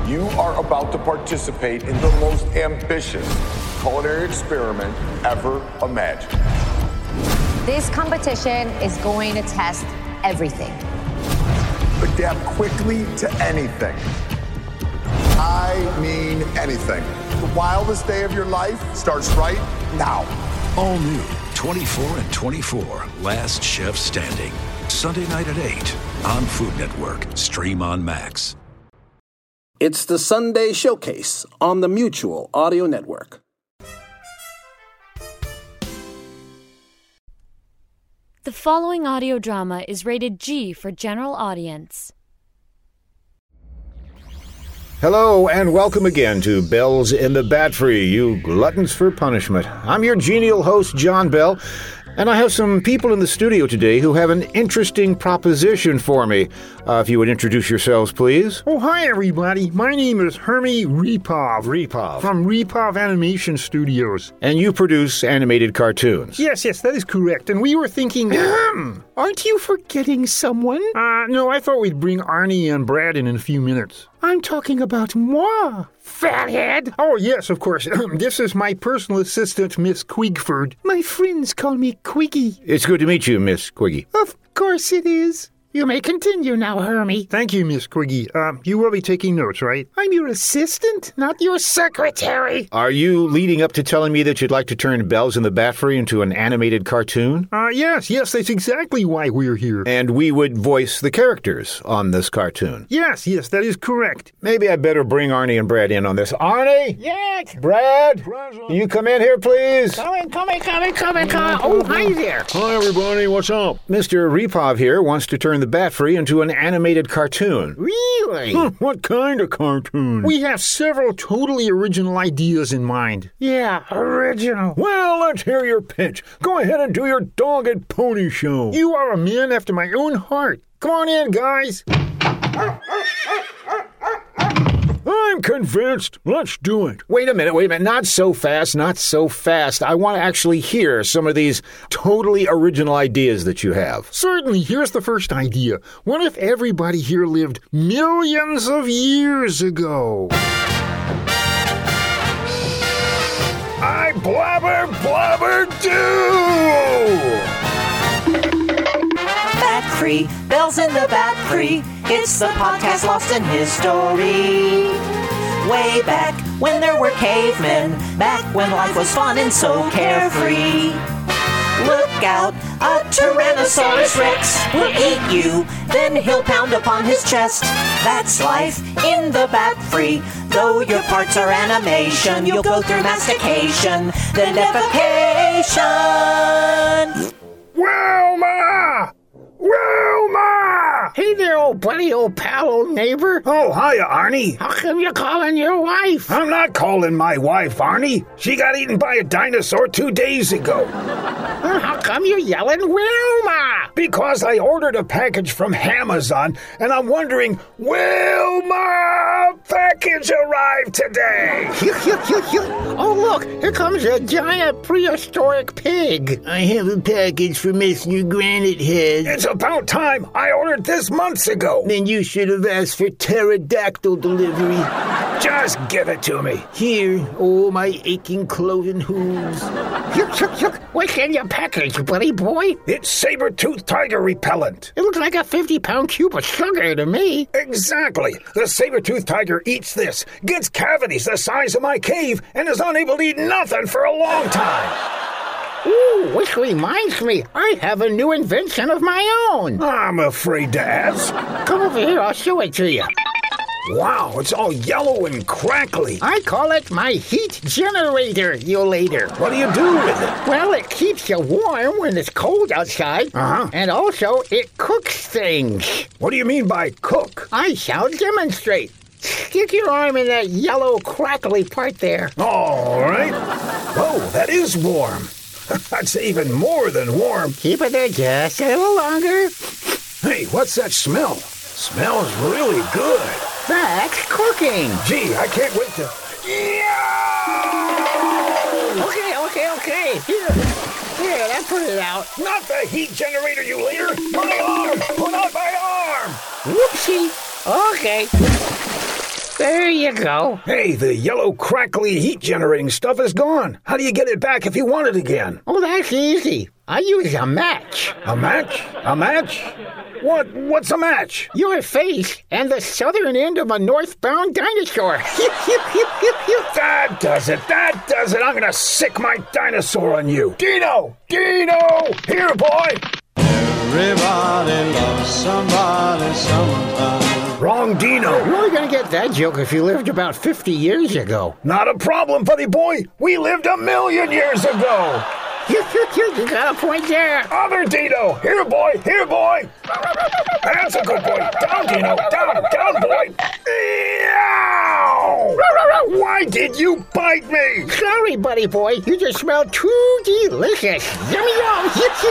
You are about to participate in the most ambitious culinary experiment ever imagined. This competition is going to test everything. Adapt quickly to anything. I mean anything. The wildest day of your life starts right now. All new 24 and 24, Last Chef Standing. Sunday night at 8 on Food Network. Stream on Max. It's the Sunday Showcase on the Mutual Audio Network. The following audio drama is rated G for general audience. Hello and welcome again to Bells in the Bat Free, you gluttons for punishment. I'm your genial host, John Bell, and I have some people in the studio today who have an interesting proposition for me. If you would introduce yourselves, please. Oh, hi, everybody. My name is Hermie Repov. Repov. From Repov Animation Studios. And you produce animated cartoons. Yes, that is correct. And we were thinking... Aren't you forgetting someone? No, I thought we'd bring Arnie and Brad in a few minutes. I'm talking about moi, fathead. Oh, yes, of course. This is my personal assistant, Miss Quigford. My friends call me Quiggy. It's good to meet you, Miss Quiggy. Of course it is. You may continue now, Hermie. Thank you, Miss Quiggy. You will be taking notes, right? I'm your assistant, not your secretary. Are you leading up to telling me that you'd like to turn Bells in the Bat Free into an animated cartoon? Yes, that's exactly why we're here. And we would voice the characters on this cartoon. Yes, that is correct. Maybe I better bring Arnie and Brad in on this. Arnie? Yes? Brad? Can you come in here, please? Coming. Oh, hi there. Hi, everybody. What's up? Mr. Repov here wants to turn the Bat Free into an animated cartoon. Really? What kind of cartoon? We have several totally original ideas in mind. Yeah, original. Well, let's hear your pitch. Go ahead and do your dog and pony show. You are a man after my own heart. Come on in, guys. I'm convinced. Let's do it. Wait a minute. Not so fast. I want to actually hear some of these totally original ideas that you have. Certainly. Here's the first idea. What if everybody here lived millions of years ago? I blabber, do! Bat Free, Bells in the Bat Free. It's the podcast lost in history. Way back when there were cavemen, back when life was fun and so carefree. Look out, a Tyrannosaurus Rex will eat you, then he'll pound upon his chest. That's life in the Bat Free. Though your parts are animation, you'll go through mastication, then defecation. Wilma! Hey there, old buddy, old pal, old neighbor. Oh, hiya, Arnie. How come you're calling your wife? I'm not calling my wife, Arnie. She got eaten by a dinosaur 2 days ago. How come you're yelling Wilma? Because I ordered a package from Amazon, and I'm wondering, Wilma, package arrived today. Oh, look, here comes a giant prehistoric pig. I have a package for Mr. Granite Head. It's about time. I ordered this months ago. Then you should have asked for pterodactyl delivery. Just give it to me. Here, my aching cloven hooves. Look, what's in your package, buddy boy? It's saber-toothed tiger repellent. It looks like a 50-pound cube of sugar to me. Exactly. The saber-toothed tiger eats this, gets cavities the size of my cave, and is unable to eat nothing for a long time. Ooh, which reminds me, I have a new invention of my own. I'm afraid to ask. Come over here, I'll show it to you. Wow, it's all yellow and crackly. I call it my heat generator, you later. What do you do with it? Well, it keeps you warm when it's cold outside. And also, it cooks things. What do you mean by cook? I shall demonstrate. Stick your arm in that yellow crackly part there. All right. Whoa, that is warm. That's even more than warm. Keep it there just a little longer. Hey, what's that smell? Smells really good. That's cooking. Gee, I can't wait to... Okay. Here, that put it out. Not the heat generator, you later. My arm! Put out my arm! Whoopsie. Okay. There you go. Hey, the yellow crackly heat-generating stuff is gone. How do you get it back if you want it again? Oh, that's easy. I use a match. A match? A match? What's a match? Your face and the southern end of a northbound dinosaur. That does it. I'm gonna sick my dinosaur on you. Dino! Here, boy! Everybody loves somebody sometime. Wrong Dino. You're only gonna get that joke if you lived about 50 years ago. Not a problem, buddy boy. We lived 1,000,000 years ago. You got a point there. Other Dino. Here, boy. That's a good boy. Down, Dino. Down, boy. Ow! Why did you bite me? Sorry, buddy boy. You just smelled too delicious. Yummy yum.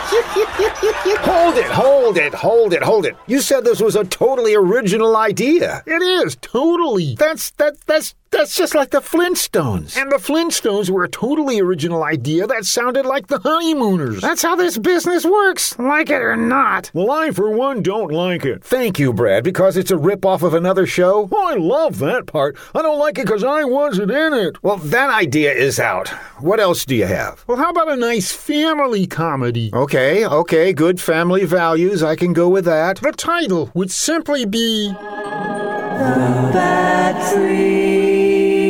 Hold it. You said this was a totally original idea. It is, totally. That's just like the Flintstones. And the Flintstones were a totally original idea that sounded like the Honeymooners. That's how this business works, like it or not. Well, I, for one, don't like it. Thank you, Brad, because it's a rip-off of another show. Oh, I love that part. I don't like it because I wasn't in it. Well, that idea is out. What else do you have? Well, how about a nice family comedy? Okay, good family values. I can go with that. The title would simply be... The Bat Free.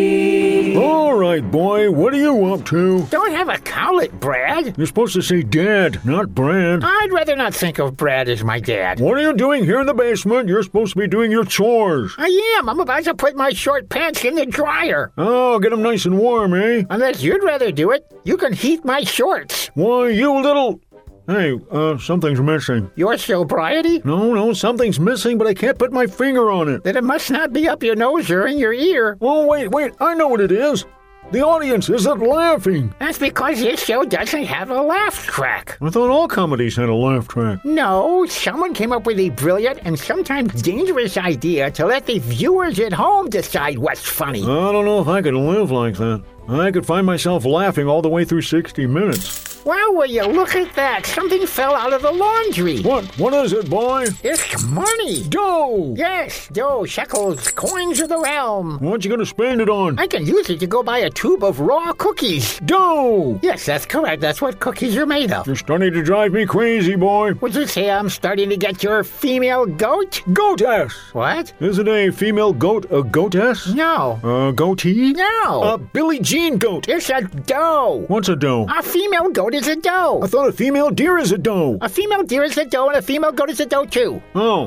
All right, boy, what are you up to? Don't have a cowlet, Brad. You're supposed to say Dad, not Brad. I'd rather not think of Brad as my dad. What are you doing here in the basement? You're supposed to be doing your chores. I am. I'm about to put my short pants in the dryer. Oh, get them nice and warm, eh? Unless you'd rather do it, you can heat my shorts. Why, you little... Hey, something's missing. Your sobriety? No, something's missing, but I can't put my finger on it. Then it must not be up your nose or in your ear. Oh, wait, I know what it is. The audience isn't laughing. That's because this show doesn't have a laugh track. I thought all comedies had a laugh track. No, someone came up with a brilliant and sometimes dangerous idea to let the viewers at home decide what's funny. I don't know if I could live like that. I could find myself laughing all the way through 60 minutes. Well, will you look at that? Something fell out of the laundry. What is it, boy? It's money. Dough. Yes, dough, shekels, coins of the realm. What you gonna spend it on? I can use it to go buy a tube of raw cookies. Dough. Yes, that's correct. That's what cookies are made of. You're starting to drive me crazy, boy. Would you say I'm starting to get your female goat? Goatess. What? Isn't a female goat a goatess? No. A goatee? No. A Billie Jean goat. It's a doe. What's a doe? A female goat is a doe. I thought a female deer is a doe. A female deer is a doe and a female goat is a doe too. Oh.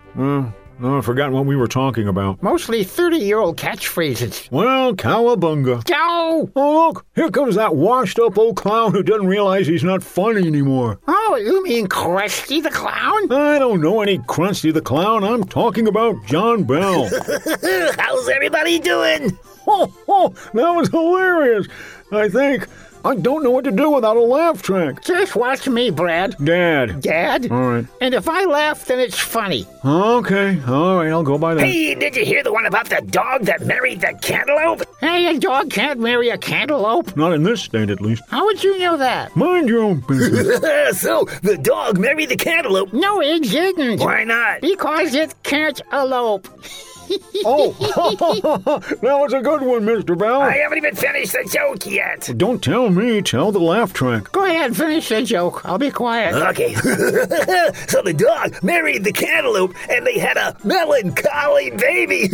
I've forgotten what we were talking about. Mostly 30-year-old catchphrases. Well, cowabunga. Doe! Oh, look, here comes that washed-up old clown who doesn't realize he's not funny anymore. Oh, you mean Krusty the Clown? I don't know any Krusty the Clown. I'm talking about John Bell. How's everybody doing? Oh, that was hilarious. I think I don't know what to do without a laugh track. Just watch me, Brad. Dad? All right. And if I laugh, then it's funny. Okay, all right, I'll go by that. Hey, did you hear the one about the dog that married the cantaloupe? Hey, a dog can't marry a cantaloupe. Not in this state, at least. How would you know that? Mind your own business. So, the dog married the cantaloupe? No, it didn't. Why not? Because it can't elope. Oh, that was a good one, Mr. Bell. I haven't even finished the joke yet. Don't tell me, tell the laugh track. Go ahead, finish the joke. I'll be quiet. Okay. So the dog married the cantaloupe, and they had a melancholy baby.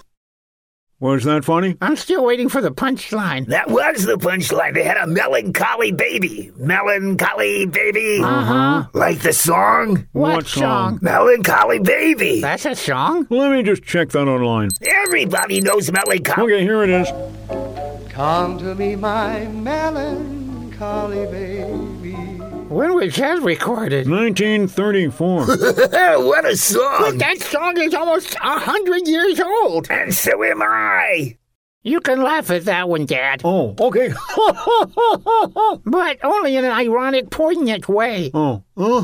Was that funny? I'm still waiting for the punchline. That was the punchline. They had a melancholy baby. Melancholy baby. Uh-huh. Like the song? What song? Melancholy baby. That's a song? Let me just check that online. Everybody knows melancholy. Okay, here it is. Come to me, my melancholy baby. When was that recorded? 1934. What a song. But that song is almost 100 years old. And so am I. You can laugh at that one, Dad. Oh, okay. But only in an ironic, poignant way. Oh, You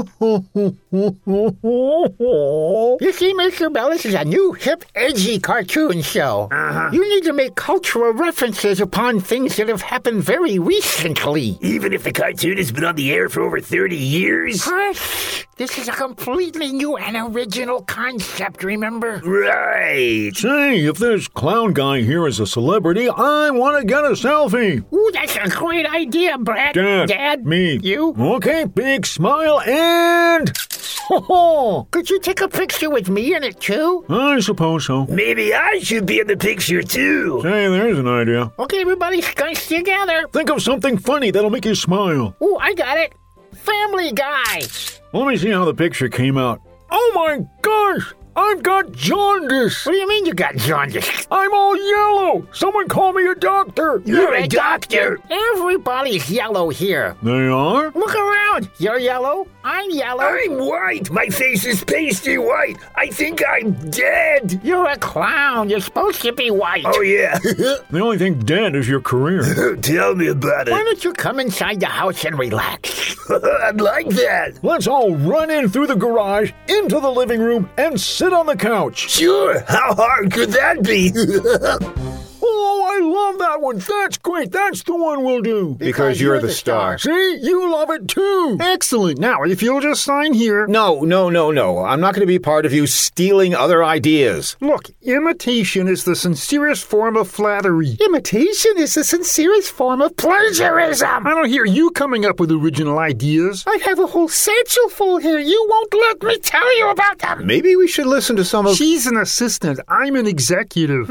see, Mr. Bell, this is a new, hip, edgy cartoon show. You need to make cultural references upon things that have happened very recently. Even if the cartoon has been on the air for over 30 years? Hush! This is a completely new and original concept, remember? Right. Say, if this clown guy here is a celebrity, I want to get a selfie. Ooh, that's a great idea, Brad. Dad? Me. You? Okay, big smile and... Could you take a picture with me in it, too? I suppose so. Maybe I should be in the picture, too. Say, there's an idea. Okay, everybody, scunch together. Think of something funny that'll make you smile. Ooh, I got it. Family Guy. Let me see how the picture came out. Oh my gosh! I've got jaundice! What do you mean you got jaundice? I'm all yellow! Someone call me a doctor! You're a doctor! Everybody's yellow here. They are? Look around! You're yellow. I'm yellow. I'm white! My face is pasty white! I think I'm dead! You're a clown. You're supposed to be white. Oh, yeah. The only thing dead is your career. Tell me about it. Why don't you come inside the house and relax? I'd like that. Let's all run in through the garage, into the living room, and sit on the couch. Sure. How hard could that be? Oh, I love that one. That's great. That's the one we'll do. Because you're the star. See? You love it too. Excellent. Now, if you'll just sign here. No. I'm not going to be part of you stealing other ideas. Look, imitation is the sincerest form of flattery. Imitation is the sincerest form of plagiarism. I don't hear you coming up with original ideas. I have a whole satchel full here. You won't let me tell you about them. Maybe we should listen to some of... She's an assistant. I'm an executive.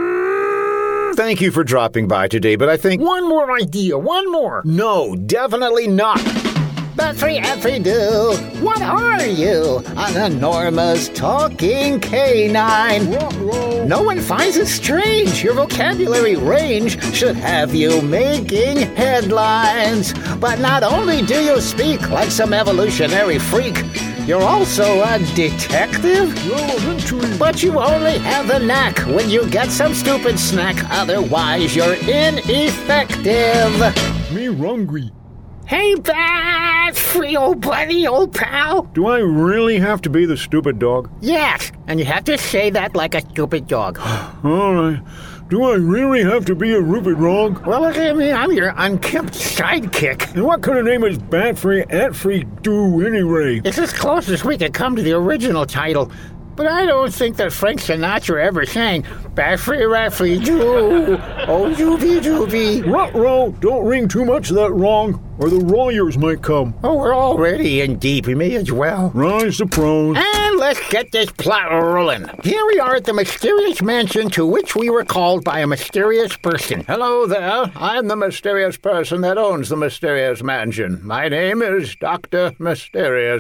Thank you for dropping by today, but I think... One more idea. One more. No, definitely not. Battery do. What are you? An enormous talking canine. No one finds it strange. Your vocabulary range should have you making headlines. But not only do you speak like some evolutionary freak, you're also a detective? But you only have the knack when you get some stupid snack. Otherwise, you're ineffective. Me hungry. Hey, Bat! Free old buddy, old pal. Do I really have to be the stupid dog? Yes, and you have to say that like a stupid dog. All right. Do I really have to be a Rupert Dog? Well, look at me. I'm your unkempt sidekick. And what kind of name is Bat-Free, At-Free do anyway? It's as close as we could come to the original title. But I don't think that Frank Sinatra ever sang Bat-Free, Rat-Free, Doo. Oh, doobie. Ruh-roh, don't ring too much of that wrong, or the lawyers might come. Oh, we're already in deep. We may as well. Rise the pros. And let's get this plot rolling. Here we are at the mysterious mansion to which we were called by a mysterious person. Hello there. I'm the mysterious person that owns the mysterious mansion. My name is Dr. Mysterious.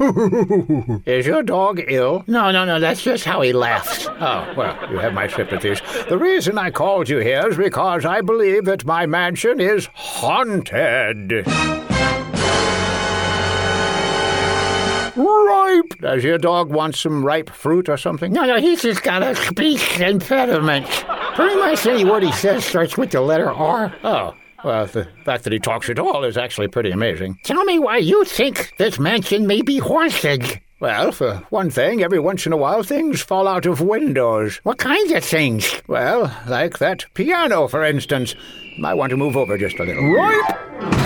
Is your dog ill? No, that's just how he laughs. Oh, well, you have my sympathies. The reason I called you here is because I believe that my mansion is haunted. Ripe! Does your dog want some ripe fruit or something? No, he's just got a speech impediment. Pretty much any word he says starts with the letter R. Oh. Well, the fact that he talks at all is actually pretty amazing. Tell me why you think this mansion may be haunted. Well, for one thing, every once in a while things fall out of windows. What kinds of things? Well, like that piano, for instance. Might want to move over just a little. Right!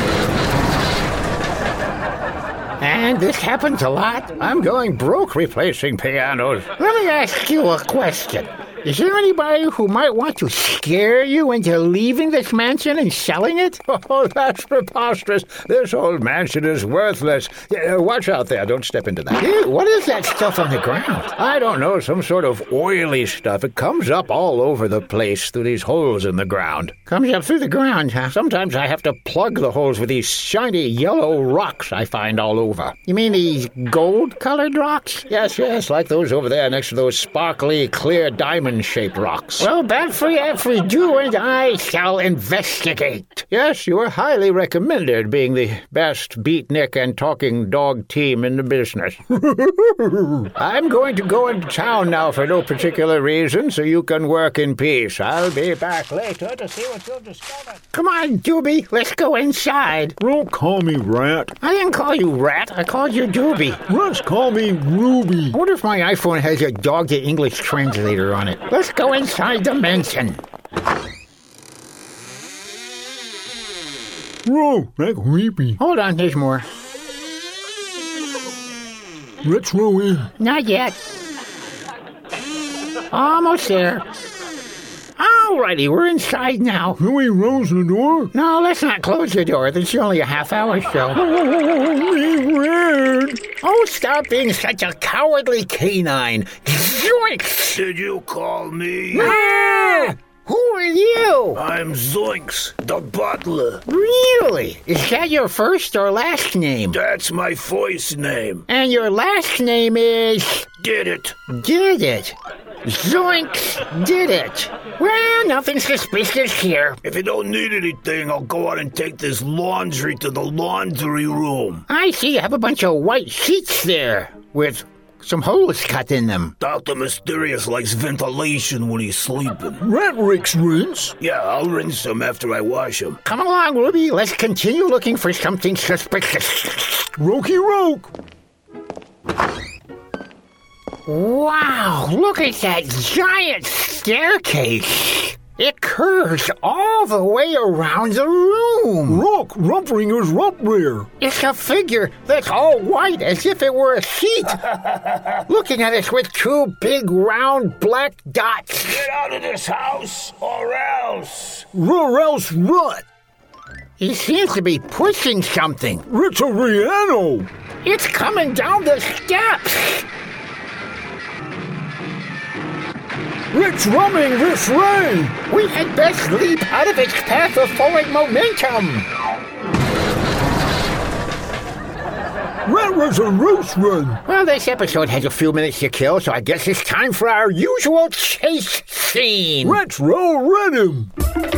And this happens a lot? I'm going broke replacing pianos. Let me ask you a question. Is there anybody who might want to scare you into leaving this mansion and selling it? Oh, that's preposterous. This old mansion is worthless. Watch out there. Don't step into that. Ew, what is that stuff on the ground? I don't know. Some sort of oily stuff. It comes up all over the place through these holes in the ground. Comes up through the ground, huh? Sometimes I have to plug the holes with these shiny yellow rocks I find all over. You mean these gold-colored rocks? Yes, like those over there next to those sparkly, clear diamonds diamond-shaped rocks. Well, Batfree, you and I shall investigate. Yes, you are highly recommended, being the best beatnik and talking dog team in the business. I'm going to go into town now for no particular reason, so you can work in peace. I'll be back later to see what you've discovered. Come on, Doobie, let's go inside. Don't call me Rat. I didn't call you Rat, I called you Doobie. Let's call me Ruby. I wonder if my iPhone has a dog-to-English translator on it. Let's go inside the mansion. Whoa, that's creepy. Hold on, there's more. Let's roll in. Not yet. Almost there. Alrighty, we're inside now. Can we close the door? No, let's not close the door. This is only a half-hour show. Oh, stop being such a cowardly canine. Zoinks! Did you call me? Ah! Who are you? I'm Zoinks, the butler. Really? Is that your first or last name? That's my first name. And your last name is... Did it. Did it. Zoinks did it. Well, nothing suspicious here. If you don't need anything, I'll go out and take this laundry to the laundry room. I see you have a bunch of white sheets there with some holes cut in them. Dr. Mysterious likes ventilation when he's sleeping. Rat Rick's rinse? Yeah, I'll rinse him after I wash him. Come along, Ruby. Let's continue looking for something suspicious. Rokey Roke! Wow, look at that giant staircase. It curves all the way around the room. Rock, Rumpringer's rump rear. It's a figure that's all white as if it were a sheet. Looking at us with two big round black dots. Get out of this house or else. Or else what? He seems to be pushing something. It's a piano. It's coming down the steps. It's running this way! We had best leap out of its path of forward momentum! That was a race run! Well, this episode has a few minutes to kill, so I guess it's time for our usual chase scene! Let's roll rhythm!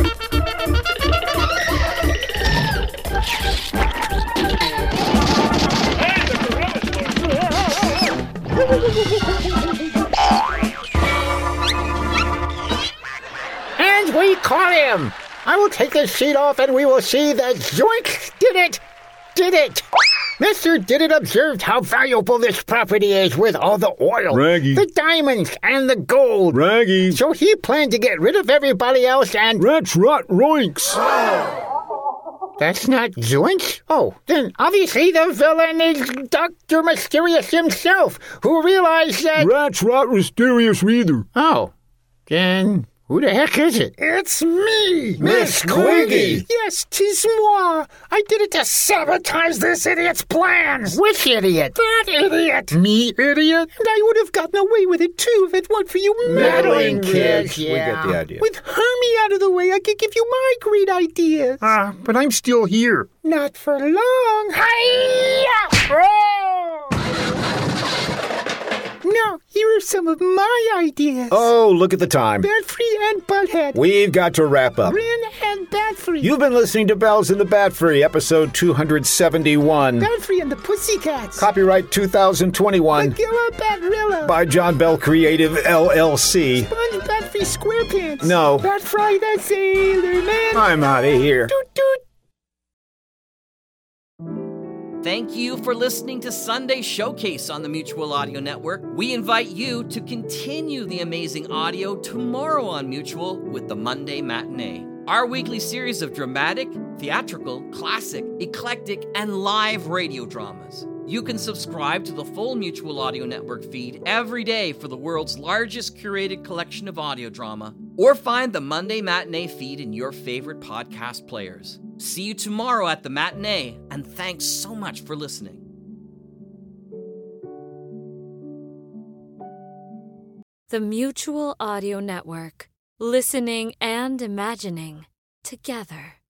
And we caught him! I will take this sheet off and we will see that Zoinks did it! Did it! Mr. Did It observed how valuable this property is with all the oil, Raggy, the diamonds, and the gold. Raggy. So he planned to get rid of everybody else and... That's Rot Roinks. That's not Zoinks? Oh, then obviously the villain is Dr. Mysterious himself, who realized that... That's Rot Mysterious either. Oh, then... who the heck is it? It's me, Miss Quiggy. Yes, 'tis moi. I did it to sabotage this idiot's plans. Which idiot? That idiot. Me, idiot? And I would have gotten away with it, too, if it weren't for you meddling kids. Yeah. We get the idea. With Hermie out of the way, I could give you my great ideas. But I'm still here. Not for long. Hi-ya! Now, here are some of my ideas. Oh, look at the time. Batfree and Butthead. We've got to wrap up. Rin and Batfree. You've been listening to Bells in the Batfree, episode 271. Batfree and the Pussycats. Copyright 2021. Magilla Batrilla. By John Bell Creative, LLC. Sponge Batfree SquarePants. No. Batfry the Sailor Man. I'm out of here. Toot toot. Thank you for listening to Sunday Showcase on the Mutual Audio Network. We invite you to continue the amazing audio tomorrow on Mutual with the Monday Matinee, our weekly series of dramatic, theatrical, classic, eclectic, and live radio dramas. You can subscribe to the full Mutual Audio Network feed every day for the world's largest curated collection of audio drama, or find the Monday Matinee feed in your favorite podcast players. See you tomorrow at the Matinee, and thanks so much for listening. The Mutual Audio Network. Listening and imagining together.